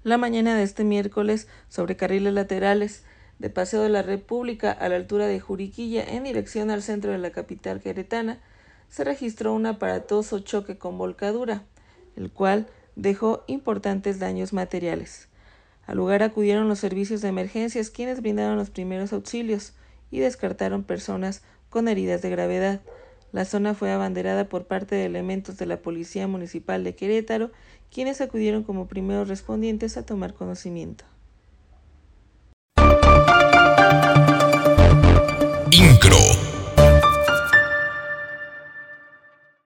La mañana de este miércoles, sobre carriles laterales de Paseo de la República a la altura de Juriquilla en dirección al centro de la capital queretana, se registró un aparatoso choque con volcadura, el cual dejó importantes daños materiales. Al lugar acudieron los servicios de emergencias, quienes brindaron los primeros auxilios y descartaron personas con heridas de gravedad. La zona fue abanderada por parte de elementos de la Policía Municipal de Querétaro, quienes acudieron como primeros respondientes a tomar conocimiento.